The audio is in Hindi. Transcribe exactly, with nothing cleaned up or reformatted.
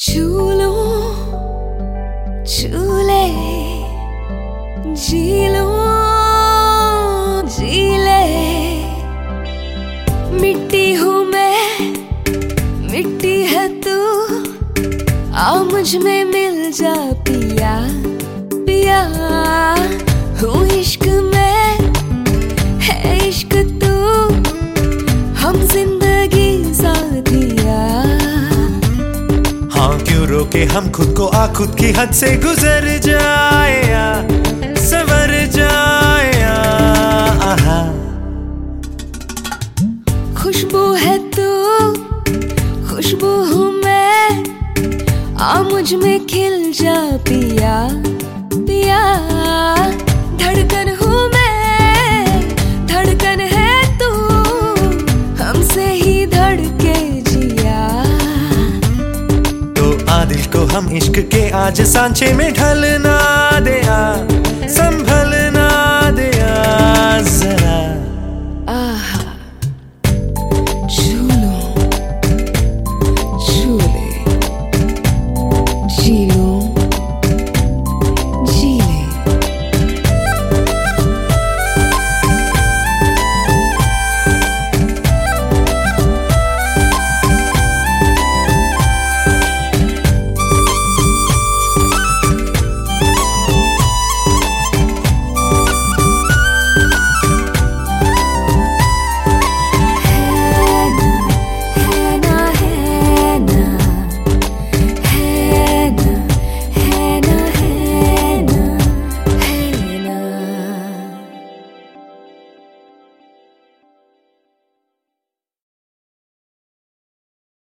छू लो छू ले जी लो जी ले। मिट्टी हूँ मैं मिट्टी है तू, आ मुझ में मिल जा पिया पिया। हूँ इश्क में है इश्क तू, हम जिंदगी साथिया। हाँ क्यों रोके हम खुद को, आ खुद की हद से गुजर जाए या सवर जाए या। आहा खुशबू है तू खुशबू हूँ मैं, आ मुझ में खिल जा पिया पिया। धड़कन हूँ मैं धड़कन है तू, हमसे ही धड़के जिया। तो आ दिल को हम इश्क के आज सांचे में ढलना दे, आ संभल